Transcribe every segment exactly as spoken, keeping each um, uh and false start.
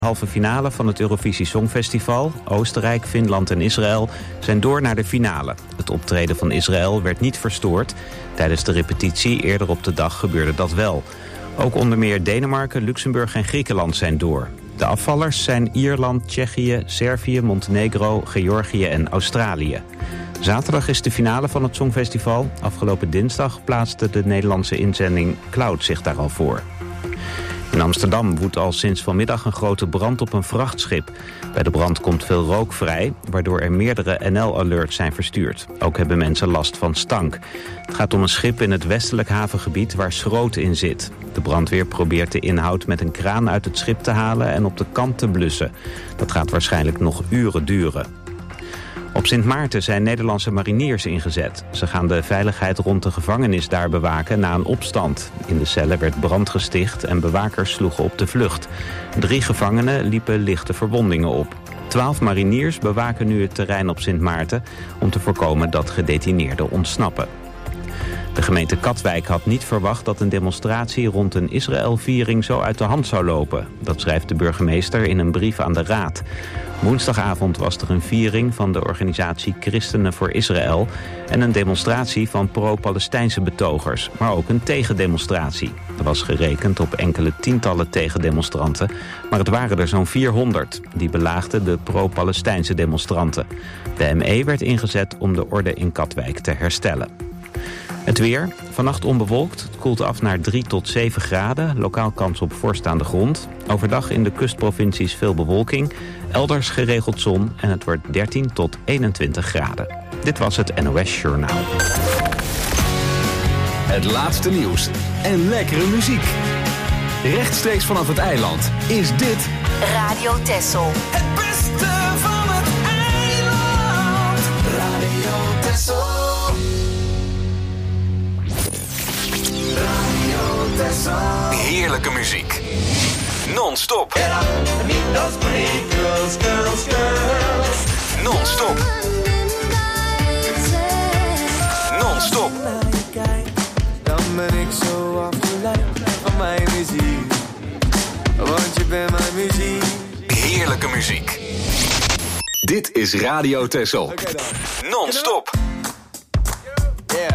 Halve finale van het Eurovisie Songfestival. Oostenrijk, Finland en Israël zijn door naar de finale. Het optreden van Israël werd niet verstoord. Tijdens de repetitie eerder op de dag gebeurde dat wel. Ook onder meer Denemarken, Luxemburg en Griekenland zijn door. De afvallers zijn Ierland, Tsjechië, Servië, Montenegro, Georgië en Australië. Zaterdag is de finale van het Songfestival. Afgelopen dinsdag plaatste de Nederlandse inzending Cloud zich daar al voor. In Amsterdam woedt al sinds vanmiddag een grote brand op een vrachtschip. Bij de brand komt veel rook vrij, waardoor er meerdere N L-alerts zijn verstuurd. Ook hebben mensen last van stank. Het gaat om een schip in het westelijk havengebied waar schroot in zit. De brandweer probeert de inhoud met een kraan uit het schip te halen en op de kant te blussen. Dat gaat waarschijnlijk nog uren duren. Op Sint Maarten zijn Nederlandse mariniers ingezet. Ze gaan de veiligheid rond de gevangenis daar bewaken na een opstand. In de cellen werd brand gesticht en bewakers sloegen op de vlucht. Drie gevangenen liepen lichte verwondingen op. Twaalf mariniers bewaken nu het terrein op Sint Maarten om te voorkomen dat gedetineerden ontsnappen. De gemeente Katwijk had niet verwacht dat een demonstratie rond een Israël-viering zo uit de hand zou lopen. Dat schrijft de burgemeester in een brief aan de raad. Woensdagavond was er een viering van de organisatie Christenen voor Israël en een demonstratie van pro-Palestijnse betogers, maar ook een tegendemonstratie. Er was gerekend op enkele tientallen tegendemonstranten, maar het waren er zo'n vierhonderd. Die belaagden de pro-Palestijnse demonstranten. De M E werd ingezet om de orde in Katwijk te herstellen. Het weer. Vannacht onbewolkt. Het koelt af naar drie tot zeven graden. Lokaal kans op vorst aan de grond. Overdag in de kustprovincies veel bewolking. Elders geregeld zon en het wordt dertien tot eenentwintig graden. Dit was het N O S Journaal. Het laatste nieuws en lekkere muziek. Rechtstreeks vanaf het eiland is dit Radio Texel. Het beste van het eiland. Radio Texel. Heerlijke muziek. Non-stop. Non-stop. Non-stop. Dan ben ik zo afgeleid van mijn muziek. Want je bent mijn muziek. Heerlijke muziek. Dit is Radio Texel. Non-stop. Yeah.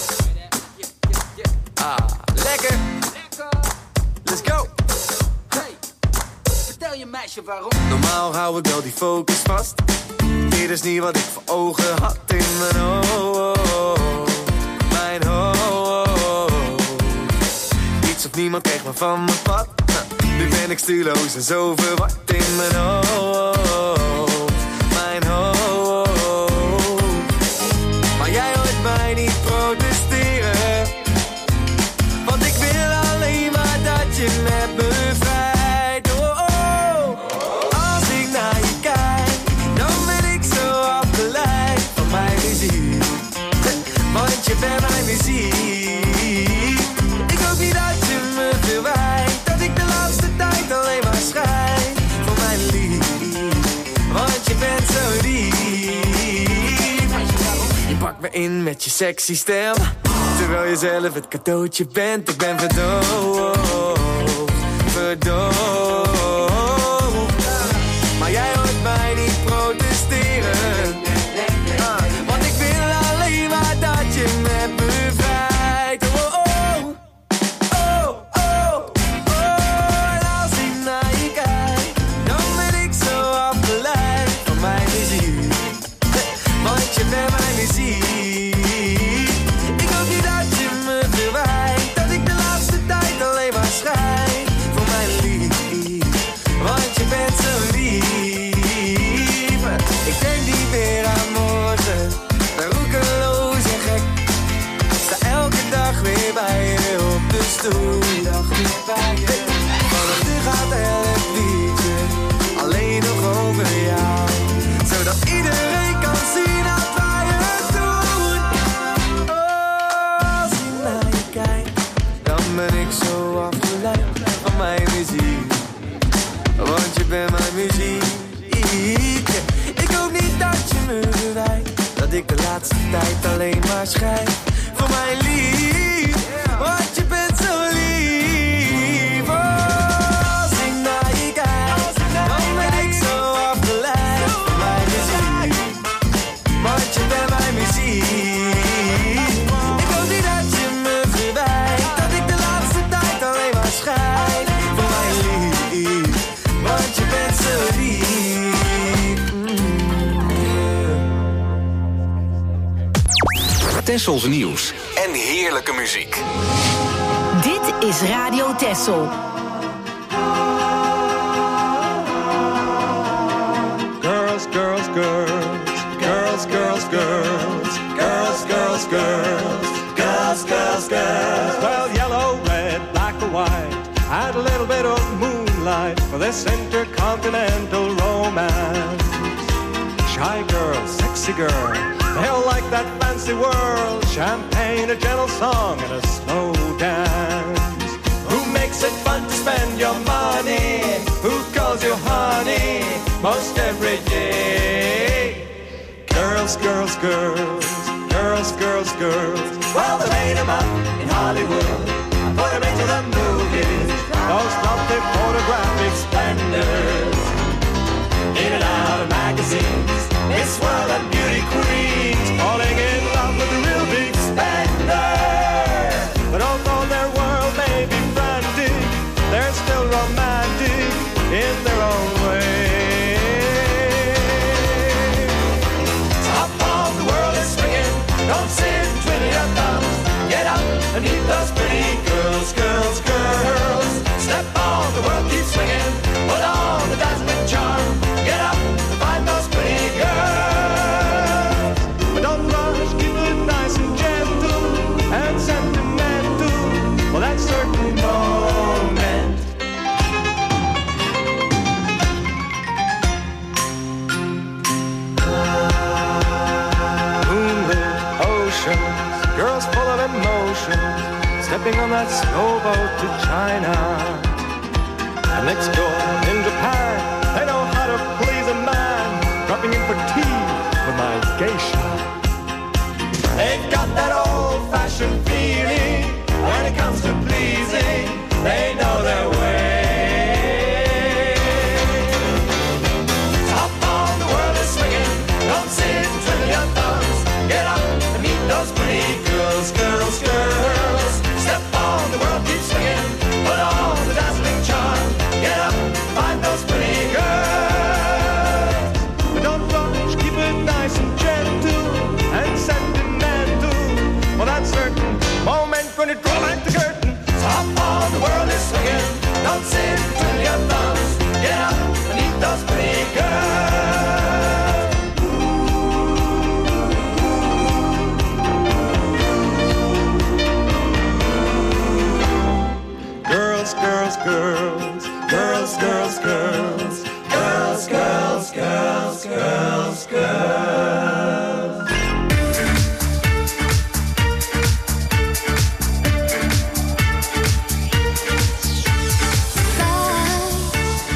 Ah, lekker. Let's go. Hey, vertel je meisje waarom. Normaal hou ik wel die focus vast. Dit is niet wat ik voor ogen had in mijn hoofd. Mijn hoofd. Iets of niemand kreeg me van mijn pad. Nu ben ik stuurloos en zo verward in mijn hoofd. Mijn hoofd. Maar jij hoort mij niet protesteren. Want ik wil alleen maar dat je met me vrijt. Oh, oh. Als ik naar je kijk, dan ben ik zo afgeleid van mijn muziek. Want je bent mijn muziek. Ik hoop niet dat je me verwijt. Dat ik de laatste tijd alleen maar schrijf voor mijn lief. Want je bent zo lief. Je pakt me in met je sexy stem. Terwijl je zelf het cadeautje bent. Ik ben verdoofd, verdoofd. Maar jij hoort mij niet protesteren. uh, Want ik wil alleen maar dat je met me vrijt. Oh, oh, oh, oh, oh. En als ik naar je kijk, dan ben ik zo afgeleid van mijn muziek. Want je bent mijn muziek. Dat ik de laatste tijd alleen maar schrijf voor mijn lief. Want je bent zo lief. Ik denk niet meer aan morgen. Ben roekeloos en gek. Sta elke dag weer bij je op de stoel. Vanaf nu gaat elk liedje alleen nog over jou. Zodat iedereen kan zien dat wij het doen. Als ik naar je kijk, dan ben ik zo afgeleid van mijn muziek. Want je bent mijn muziek. Ik hoop niet dat je me verwijt. Dat ik de laatste tijd alleen maar schrijf voor mijn lief. Want je bent zo lief. Als ik naar je kijk, Tessels nieuws en heerlijke muziek. Dit is Radio Tessel. Girls, girls, girls, girls, girls, girls, girls, girls, girls, girls, girls, girls. Well, yellow, red, black or white, add a little bit of moonlight for this intercontinental romance. Shy girl, sexy girl, they all like that fancy world. Champagne, a gentle song, and a slow dance. Who makes it fun to spend your money? Who calls you honey most every day? Girls, girls, girls, girls, girls, girls. Well, they made them up in Hollywood, put them into the movies. Those lovely photographic splendors, in and out of magazines, Miss World and beauty queens, falling in love with the real big spender. But although their world may be frantic, they're still romantic in their own way. Top of the world is swinging, don't sit twiddling your thumbs. Get up and meet those pretty girls, girls, girls. Step on, the world keeps swinging, put on the dazzling charm. Get up and find those pretty girls. But don't rush, keep it nice and gentle and sentimental for that certain moment. Moonlit oceans, girls full of emotion, stepping on that slow boat to China. And next door in Japan, they know how to please a man, dropping in for tea with my geisha. They've got that old-fashioned feeling when it comes to pleasing. They know their way. Top on the world is swinging, don't sit and twiddle your thumbs. Get up and meet those pretty girls, girls, girls. Step on, the world keeps swinging, put on the dazzling charm. Get up, find those pretty girls. But don't rush, keep it nice and gentle and sentimental for that certain moment when it draws back the curtain. Top on, the world is swinging, don't sit and twiddle your thumbs. Get up and meet those pretty girls. Girls, girls, girls, girls, girls, girls, girls, girls, girls, girls, girls. Lights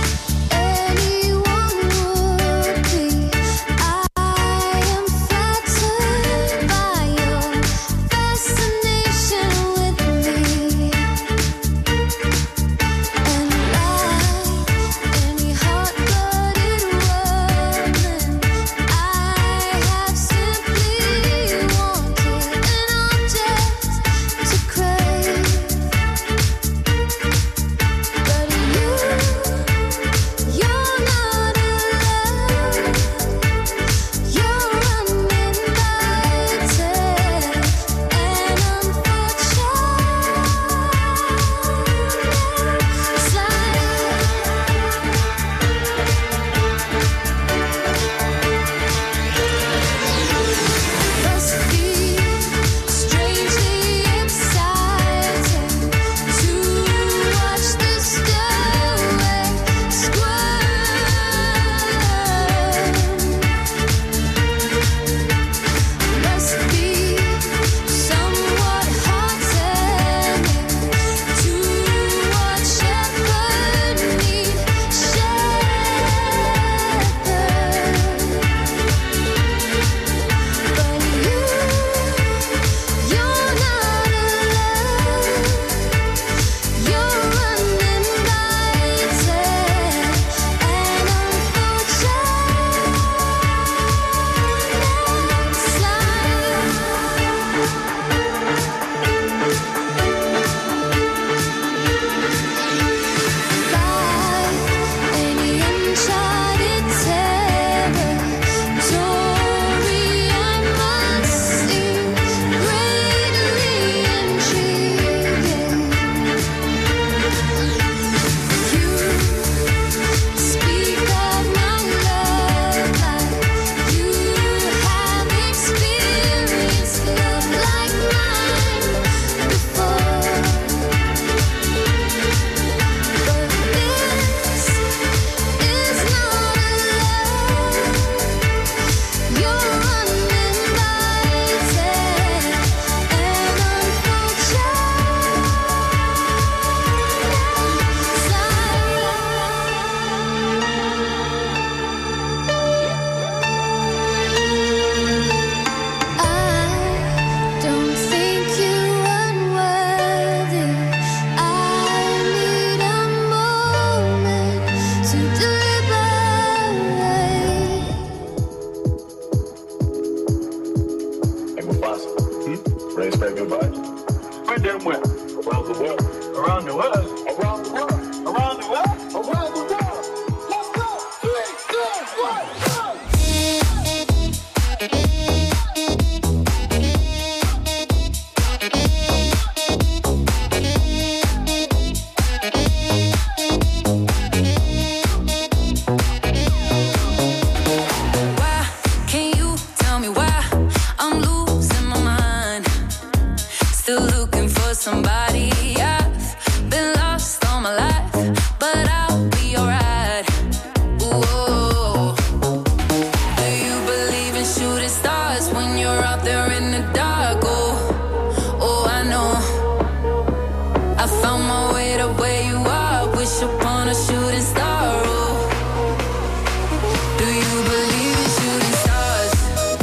somebody. I've been lost all my life, but I'll be alright. Ooh. Do you believe in shooting stars when you're out there in the dark? Oh, oh, I know. I found my way to where you are. Wish upon a shooting star. Oh, do you believe in shooting stars?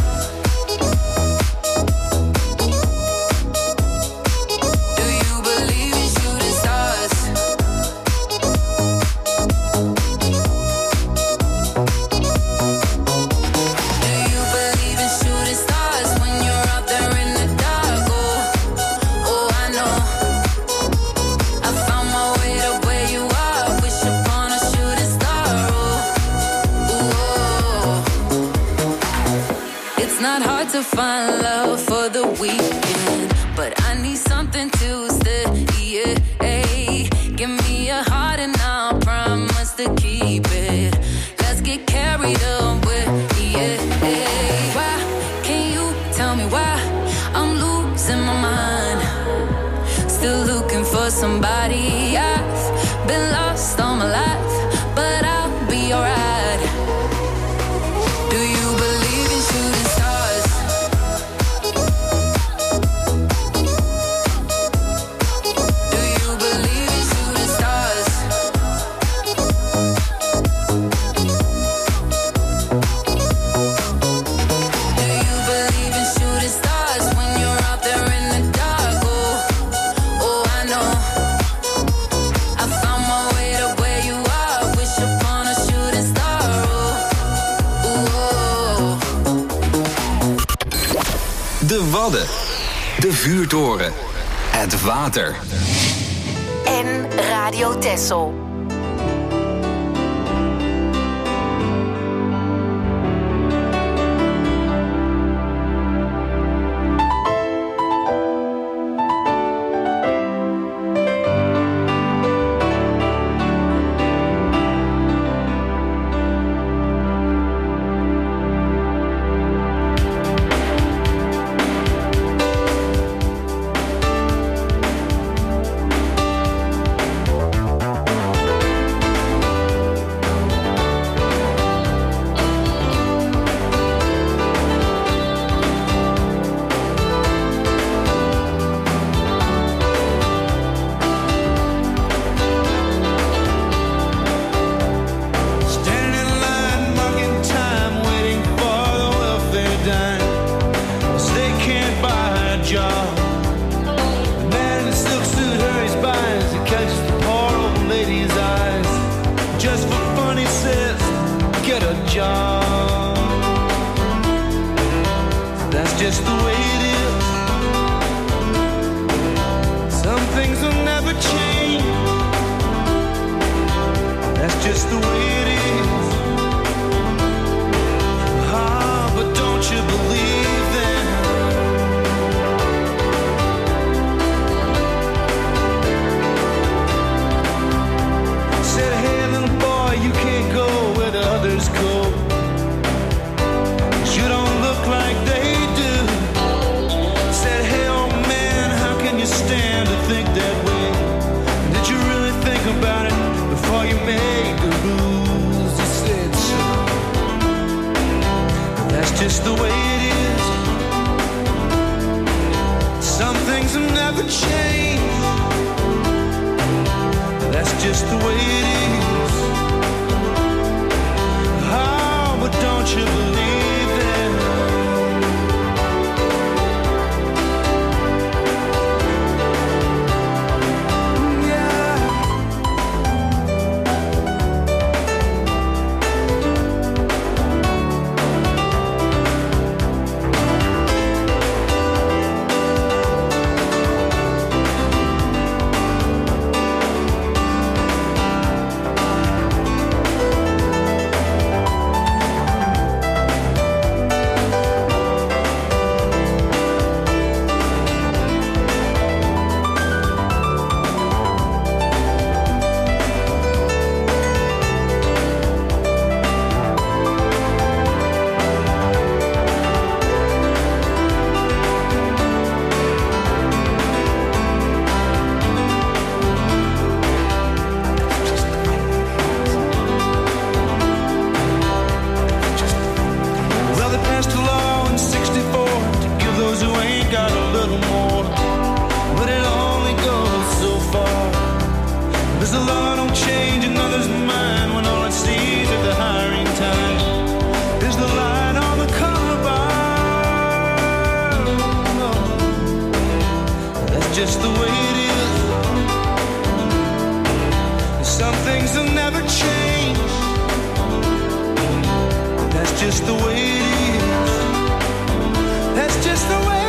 Do you believe in shooting stars? Do you believe in shooting stars when you're out there in the dark? Oh, oh, I know. I found my way to where you are. Wish upon a shooting star. Oh, ooh. It's not hard to find love for the weekend, but I need something to stay. Yeah, hey. Give me a heart and I'll promise to keep it. Let's get carried away. Yeah, hey. Why can you tell me why I'm losing my mind? Still looking for somebody. I've been lost all my life, but I'll be alright. Do you believe in shooting stars? Do you believe in shooting stars? Do you believe in shooting stars when you're out there in the dark? Oh, oh, I know. I found my way to where you are. Wish upon a shooting star. Oh, ooh. De Wadden. De Vuurtoren. Het water. En Radio Texel. Standing in line, marking time, waiting for the welfare dime. 'Cause they can't buy a job. The man in the silk suit hurries by as he catches the poor old lady's eyes. Just for fun, he says, get a job. That's just the way it is. Some things will never change. That's just the way it is. Ah, but don't you believe them? Said, hey, little boy, you can't go where the others go. 'Cause you don't look like they do. Said, hey, old man, how can you stand to think that way? Did you really think about it before you made the rules? He said, so that's just the way it is. Some things will never change. That's just the way it is. Oh, but don't you believe them? Yeah. just the way it is. That's just the way it is.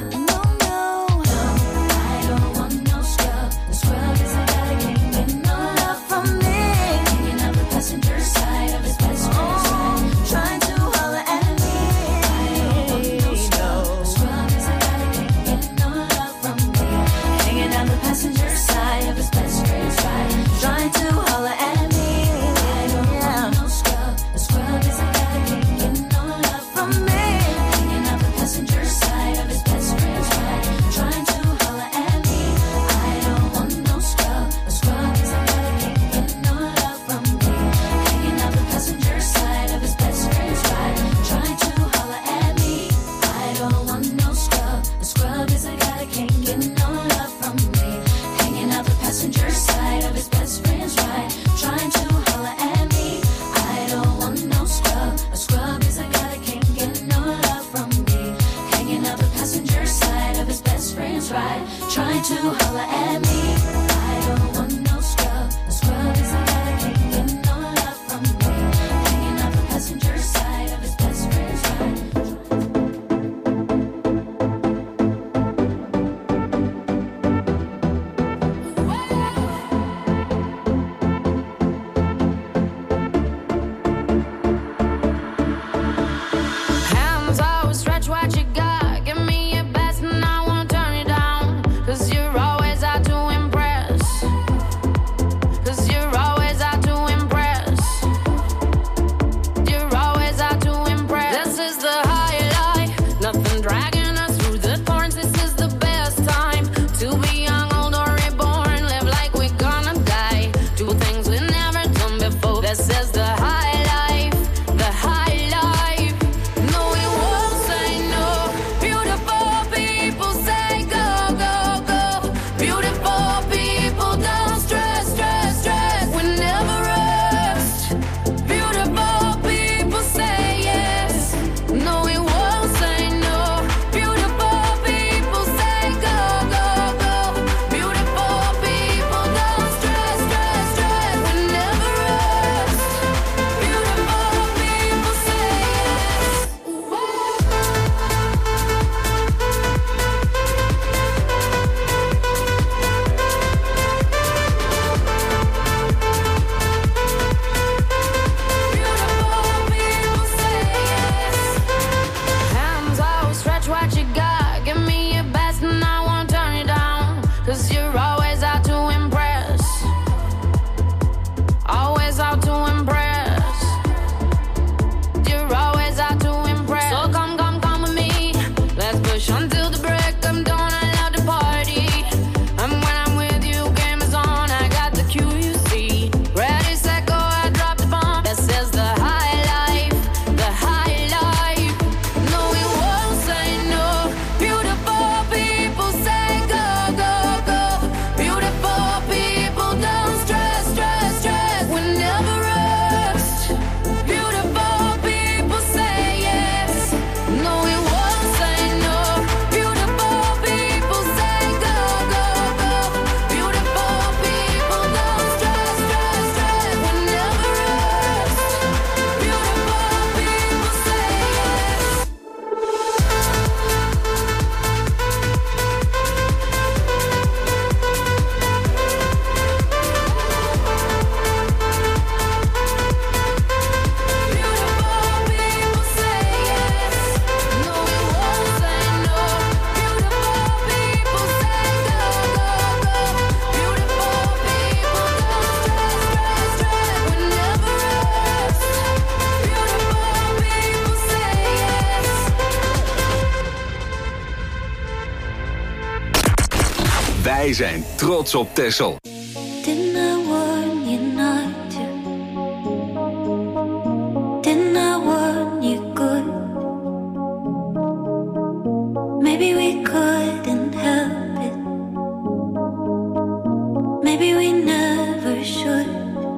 No Wij zijn trots op Texel. Didn't I warn you not to? Didn't I warn you good? Maybe we couldn't help it. Maybe we never should.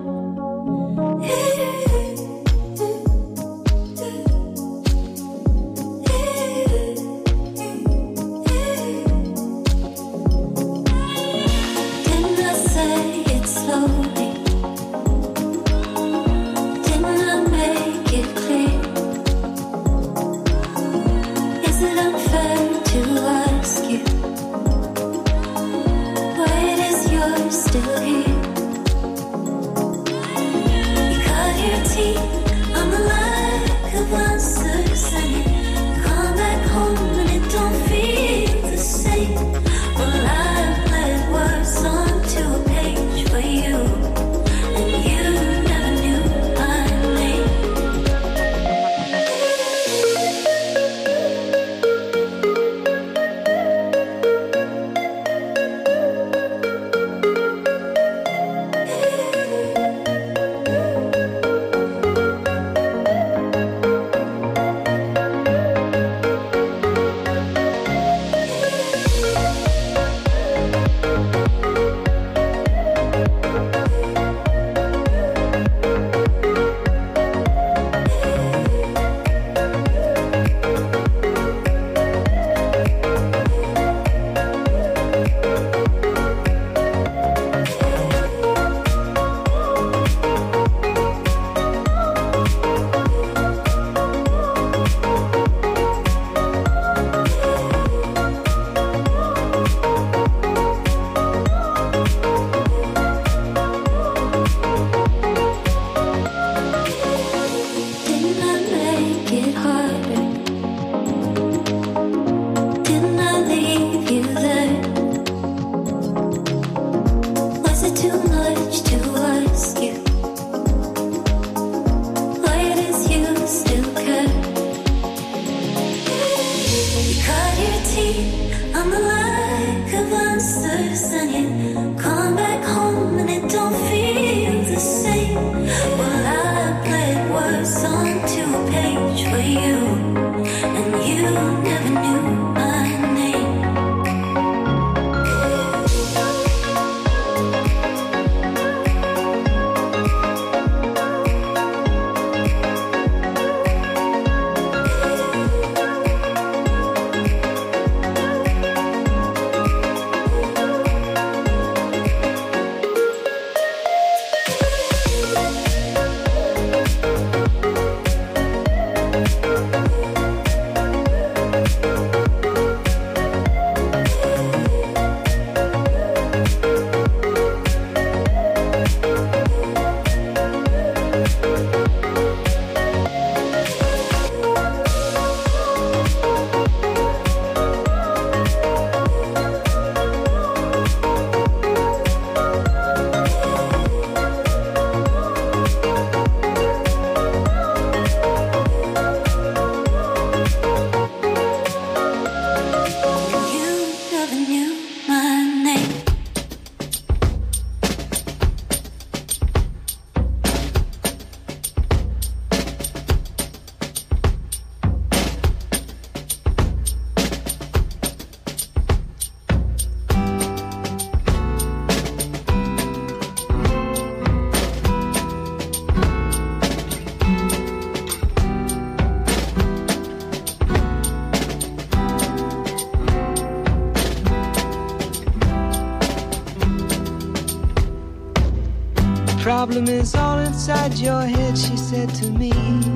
Problem is all inside your head, she said to me.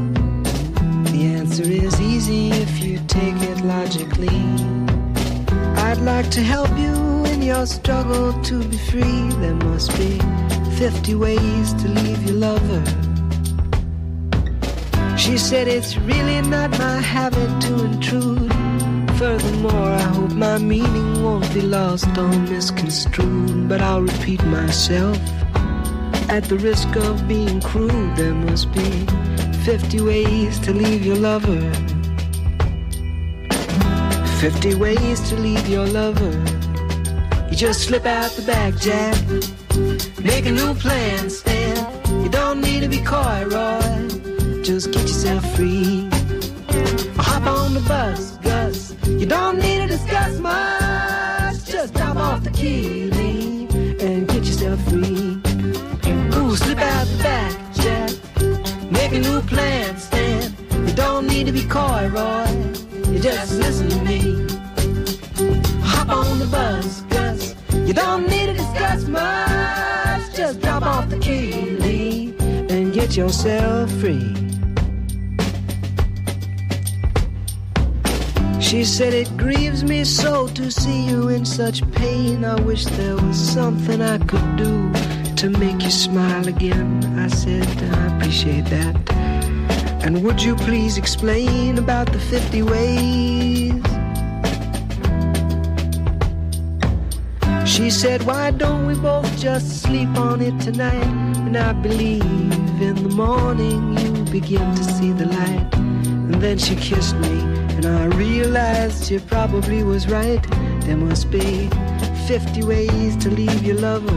The answer is easy if you take it logically. I'd like to help you in your struggle to be free. There must be fifty ways to leave your lover. She said it's really not my habit to intrude. Furthermore, I hope my meaning won't be lost or misconstrued. But I'll repeat myself at the risk of being crude. There must be fifty ways to leave your lover. Fifty ways to leave your lover. You just slip out the back, Jack. Make a new plan, Stan. You don't need to be coy, Roy. Just get yourself free. Hop on the bus, Gus. You don't need to discuss much. Just drop off the key, leave, and get yourself free. Ooh, slip out the back, Jack. Make a new plan, Stan. You don't need to be coy, Roy. You just listen to me. Hop on the bus, Gus. You don't need to discuss much. Just drop off the key, leave, and get yourself free. She said, it grieves me so to see you in such pain. I wish there was something I could do to make you smile again. I said, I appreciate that. And would you please explain about the fifty ways? She said, why don't we both just sleep on it tonight? And I believe in the morning you begin to see the light. And then she kissed me, and I realized she probably was right. There must be fifty ways to leave your lover.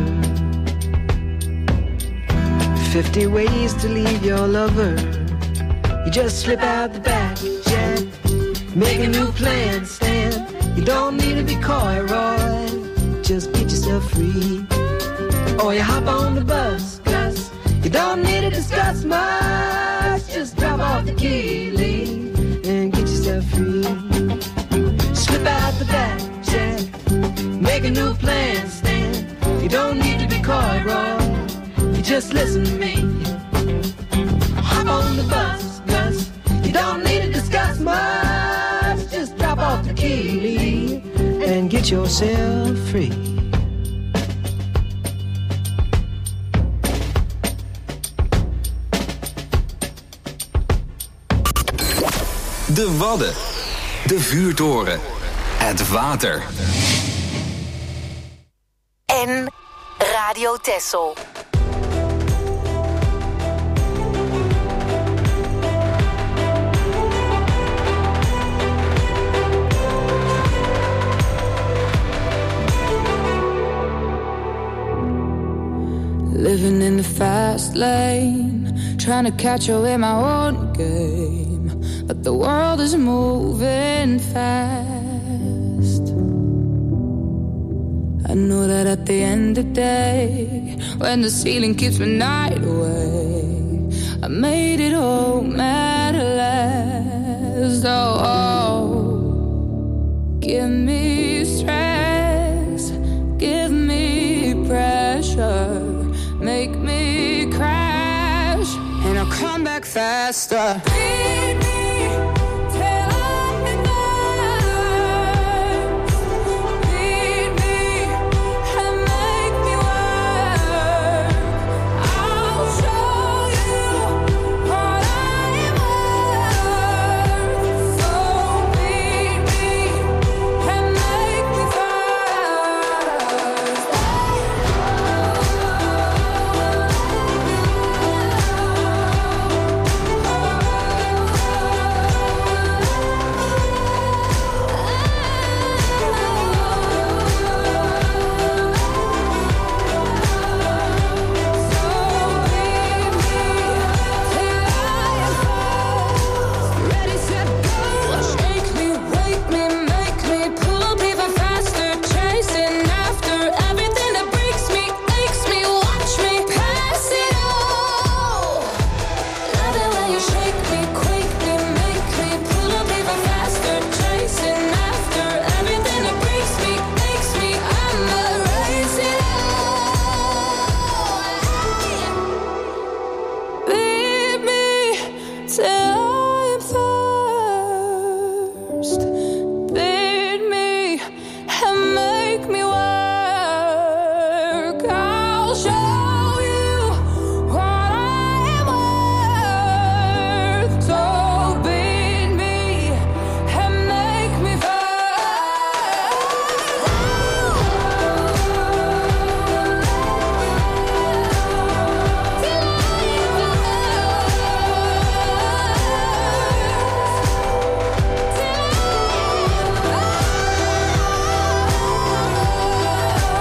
Fifty ways to leave your lover. You just slip out the back, Jack. Make a new plan, Stan. You don't need to be coy, Roy. Just get yourself free. Or you hop on the bus, Gus. You don't need to discuss much. Just drop off the key, leave, and get yourself free. Slip out the back, Jack. Make a new plan, Stan. You don't need to be coy, Roy. You just listen to me. Hop on the bus, Gus. You don't need to discuss much. Just drop off the key, leave, and get yourself free. De Wadden. De vuurtoren. Het water. En Radio Texel. Living in the fast lane, trying to catch up in my own game, but the world is moving fast. I know that at the end of the day, when the ceiling keeps my night away, I made it home at last. Oh, oh, give me stress, give me pressure, make me crash, and I'll come back faster. Beat me till I'm in burst. Beat me and make me work. I'll show you what I am worth. So beat me and make me first. Ready, set, go. Shake me, wake me, make me pull even faster, chasing after everything that breaks me, makes me, watch me pass it all. Love it when you shake me, quake me, make me pull up even faster, chasing after everything that breaks me, makes me, I'ma raise it all. Beat me till I'm first. Beat me and make me work. I'll show you what I am worth. So beat me and make me first.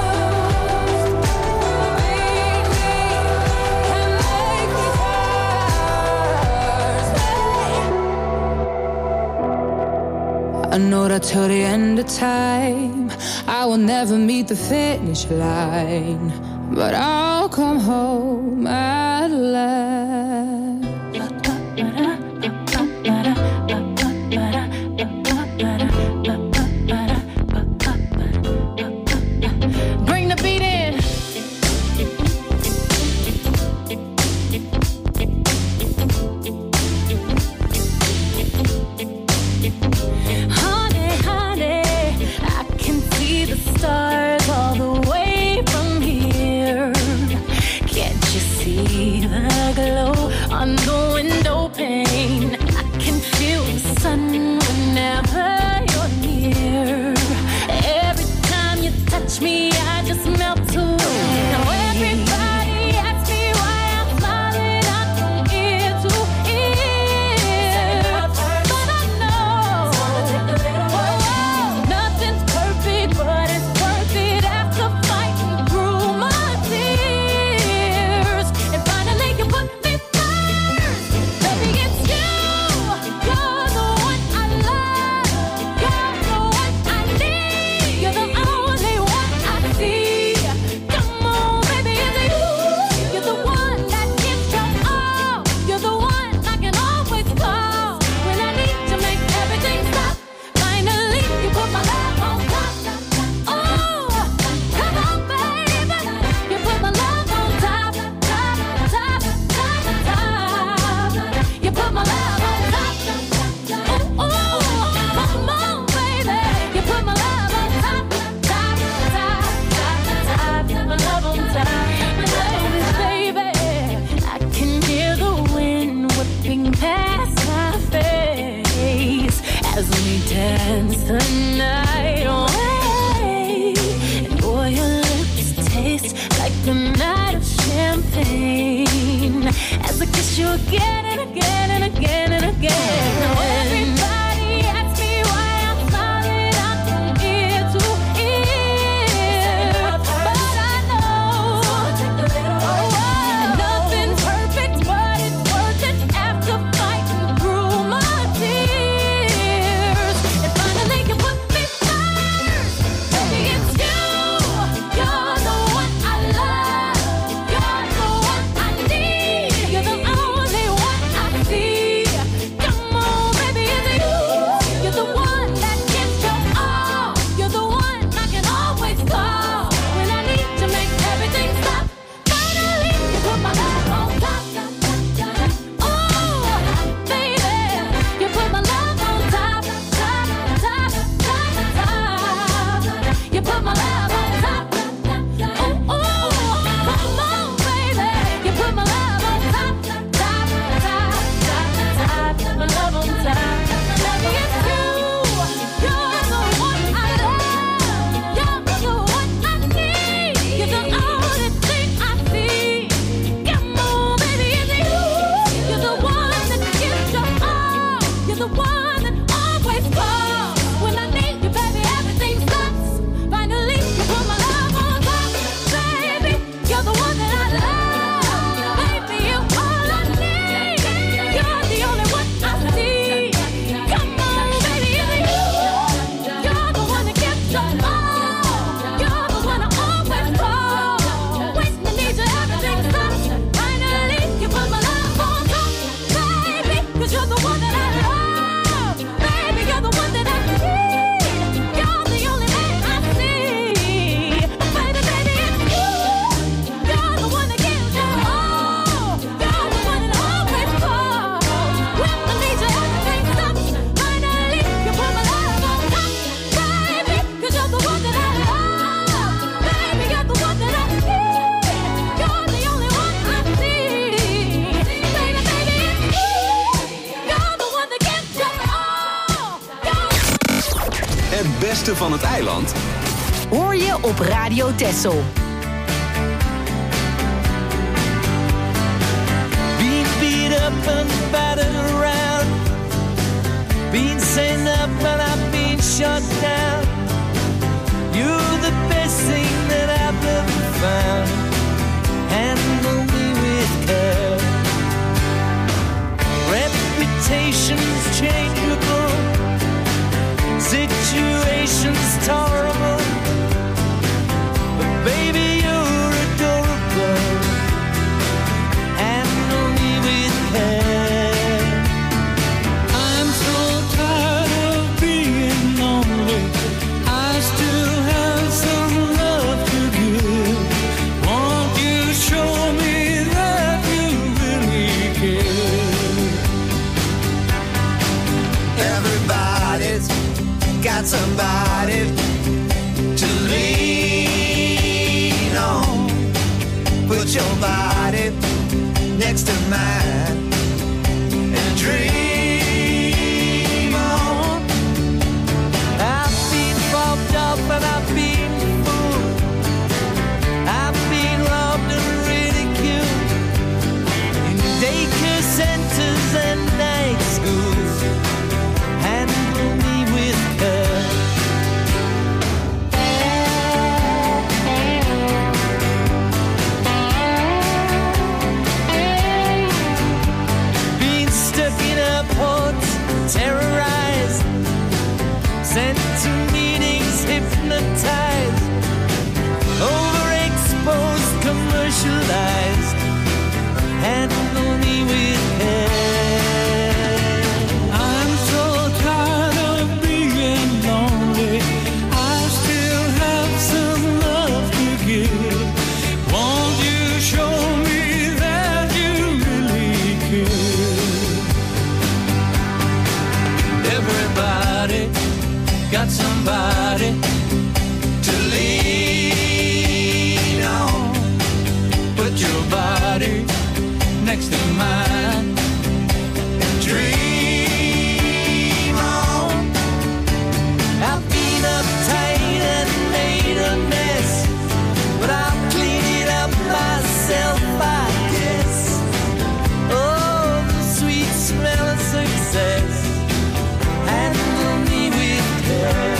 I know that till the end of time I will never meet the finish line, but I'll come home at last. Bring the beat in. Honey, honey, I can see the stars all the way from here. Can't you see the glow on the window pane? I can feel the sun whenever you're near. Every time you touch me, I just melt away. Now everybody asks me why I'm smiling out from ear to ear, but I know oh, nothing's perfect, but it's worth it after fighting through my tears. And finally you put me first. Baby, it's you. You're the one I love. You're the one I need. You're the only one I see. Come on, baby, it's you. You're the one that gives your all. You're the one I can always call when I need to make everything stop. Finally, you put my love on top. Oh, come on, baby. You put my love on top, top, top, top, top. You put my love on top. Oh, oh, come on, baby. You put my love on top, top, top, top, top. My love on top. Baby, I can hear the wind whipping past my face as we dance the night away. And boy, your lips taste like a night of champagne as I kiss you again and again and again and again. Now everybody asks me why I'm smiling out from ear to ear, but I know oh, nothing's perfect, but it's worth it after fighting through my tears. And finally you put me first. Baby, it's you. You're the one I love. You're the one I need. You're the only one I see. Come on, baby, it's you. You're the one that gives your all. You're the one I can always call when I need to make everything stop. Finally, you put my love on top. Oh, baby, you put my love on top, top, top, top, top. You put my love on top. Oh, oh, come on, baby, you put my love on top, top, top, top, top. My love on top. Baby, it's you. You're the one I love. You're the one I need. You're the only thing I see. Come on, baby, it's you. You're the one that gives your all. You're the one that always calls when I need you, baby. Everything stops. Finally, you put my love on top, baby. You're the one that I love, baby. You're all I need. You're the only one I see. Come on, baby, it's you. You're the one that gives your all. You're the one I always call when I need you. Everything stops. Finally, you put my love on top, baby. 'Cause you're the one that I love, baby. You're the one that I need. You're the only man I see. Baby, baby, it's you. You're the one that gives your all. You're the one that I always call when I need you. Everything stops. Finally, you put my love on top, baby. 'Cause you're the one that I love, baby. You're the one that I need. You're the only one I see. Baby, baby, it's you. You're the one that gives your all. Het beste van het eiland Hoor je op Radio Texel. Being beat up and battered around, being sent up and I've been shut down. You're the best thing that I've ever found. Handle me with care. Reputation's changeable. Put your body next to mine and dream on. I've been bumped up and I've been fooled. I've been loved and ridiculed in daycare centers and night schools. Handle me with care. Been stuck in airports, terrorized, sent to meetings, hypnotized, overexposed, commercialized. Handle me with care. I'm so tired of being lonely. I still have some love to give. Won't you show me that you really care? Everybody got somebody to lean on. Put your body next to mine and dream on. I've been uptight and made a mess, but I'll clean it up myself, I guess. Oh, the sweet smell of success. Handle me with care.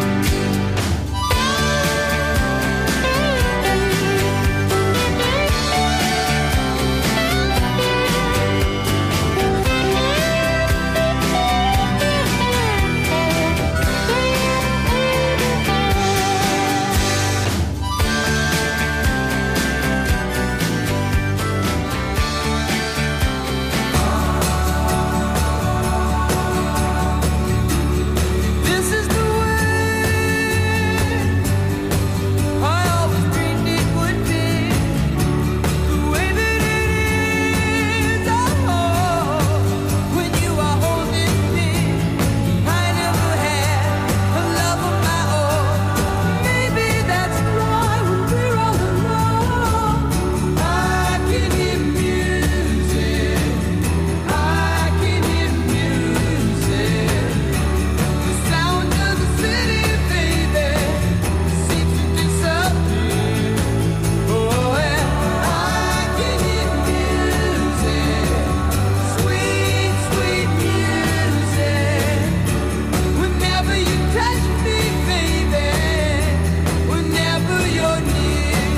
This is the way I always dreamed it would be, the way that it is. Oh, when you are holding me, I never had a love of my own. Maybe that's why when we're all alone, I can hear music. I can hear music. The sound of the city, baby, seems to disappear. Oh, and I can hear music, sweet, sweet music. Whenever you touch me, baby, whenever you're near,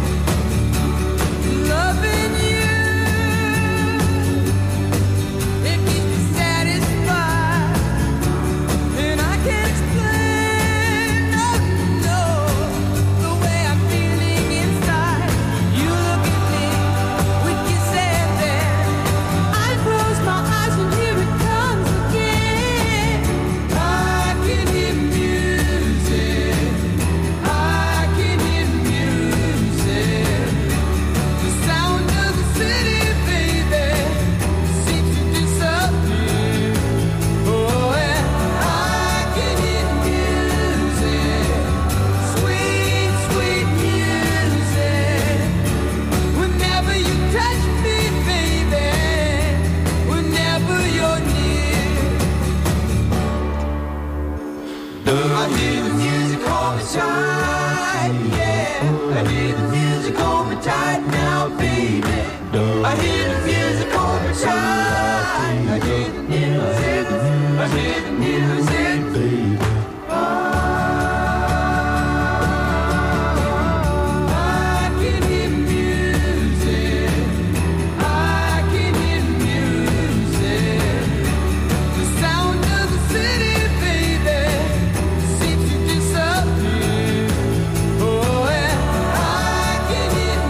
loving you, it keeps me satisfied. And I can't explain, no, no, the way I'm feeling inside. You look at me with your sad there. I close my eyes and here it comes again. I can hear music. I can hear music. The sound of the city, baby, seems to disappear. Oh, and I can hear music, sweet, sweet music. Whenever you touch me, baby, whenever you're near. I hear the music hold me tight, yeah. I hear the music hold me tight now, baby. I hear the music hold me tight. I hear the music, I hear the music, baby. I can hear music. I can hear music. The sound of the city, baby, seems to disappear. Oh, and I can hear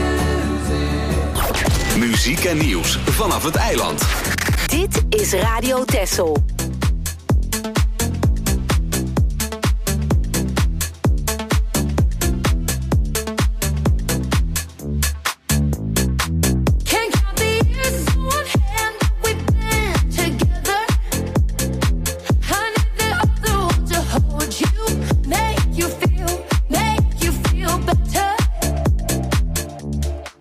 music. Muziek en nieuws vanaf het eiland. Dit is Radio Texel. Can't count the years on one hand we've been together. I need the other one to hold you, make you feel, make you feel better.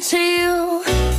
to you.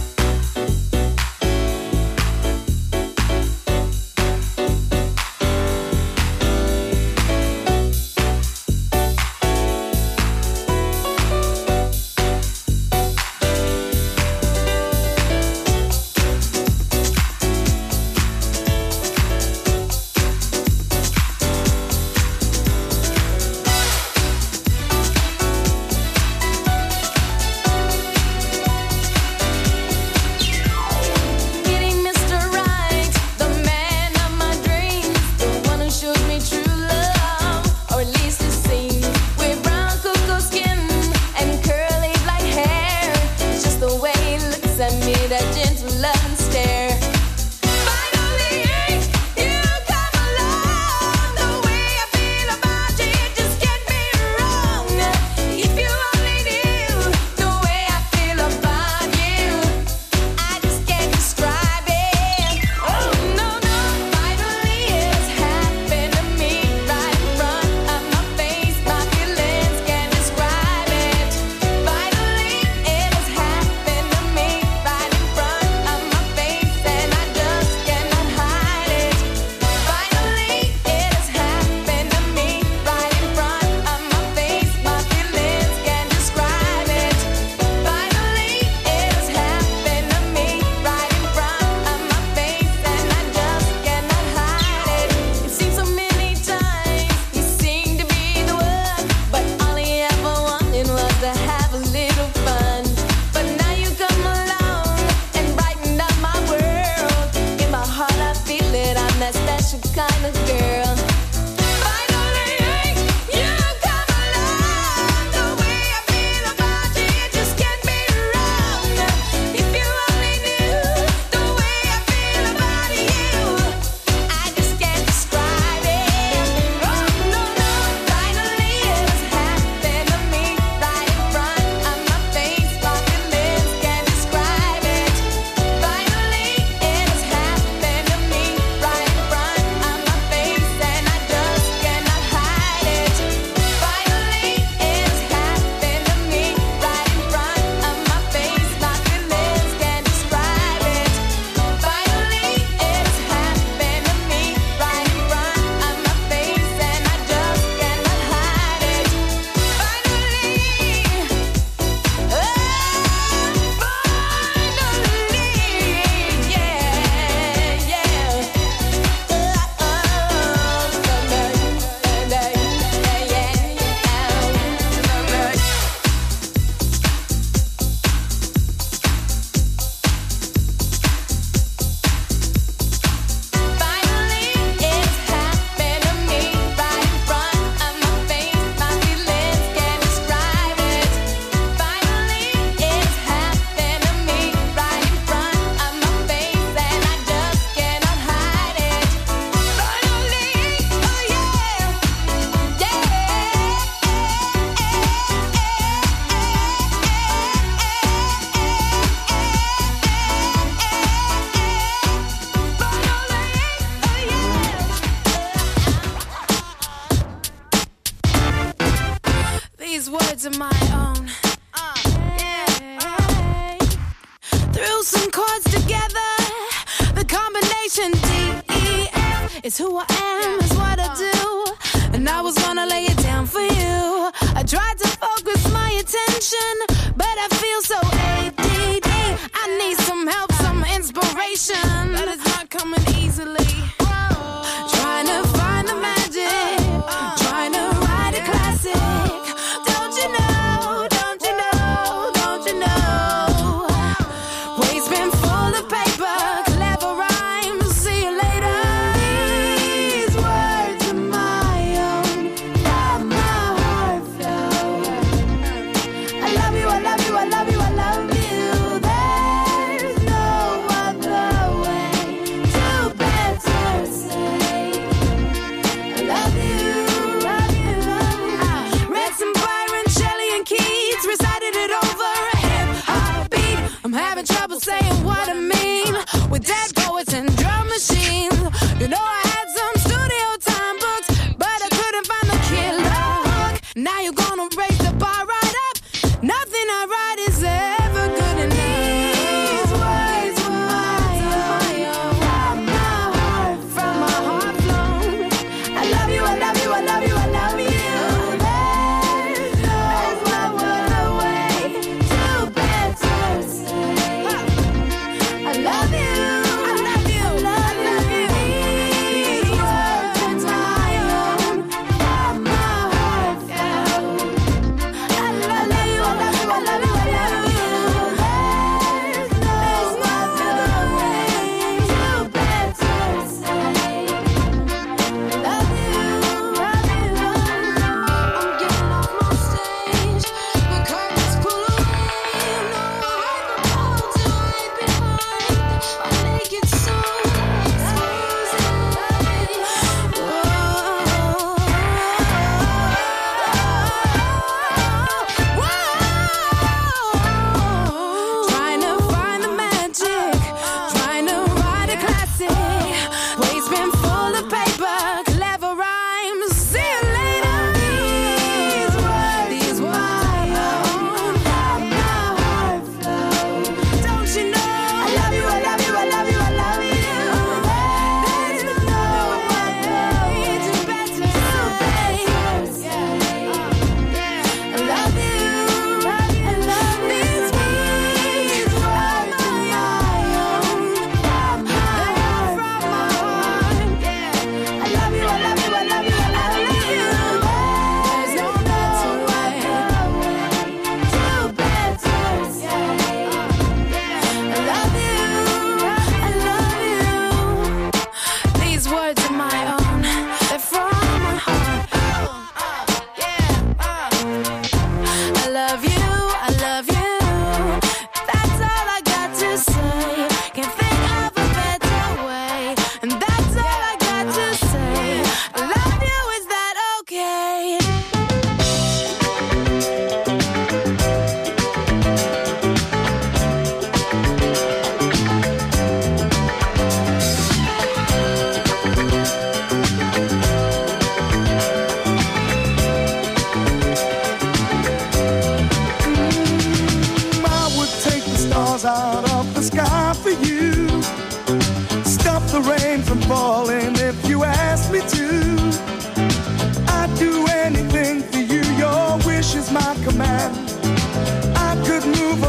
It's who I am, it's what I do. And I was gonna lay it down for you. I tried to focus my attention, but I feel so A D D. I need some help, some inspiration, but it's not coming easily. Trying to find the magic, trying to write a classic. Don't you know, don't you know, don't you know? Waste's been full of paper, clever rhymes, see you later. These words are my own, from my heart flow. I love you, I love you, I love you, I love you. There's no other way to better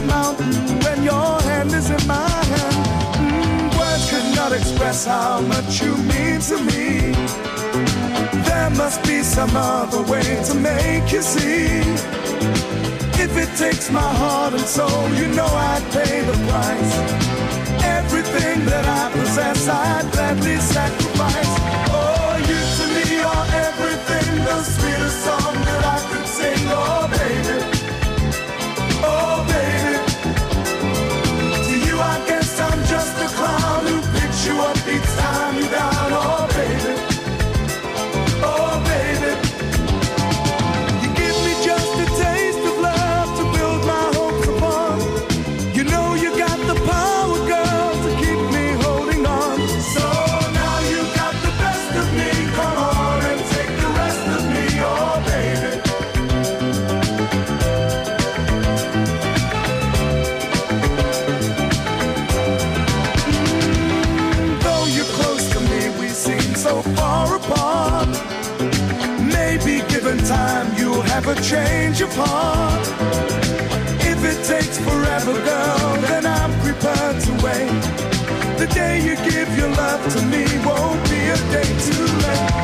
mountain when your hand is in my hand. Mm, words could not express how much you mean to me. There must be some other way to make you see. If it takes my heart and soul, you know I'd pay the price. Everything that I possess, I'd gladly sacrifice. Oh, you to me are everything, the sweetest song that I could sing. Oh, baby, oh, baby. To you I guess I'm just a clown who picks you up each time you down. Oh, baby, oh, baby. You give me just a taste of love to build my hopes upon. You know you got the power, girl, to keep me holding on. So now you got the best of me. Come on and take the rest of me, oh baby. Mm, though you're close to me, we seem so far apart. Maybe given time, you'll have a change of heart. If it takes forever, girl, then I'm prepared to wait. The day you give your love to me won't be a day too late.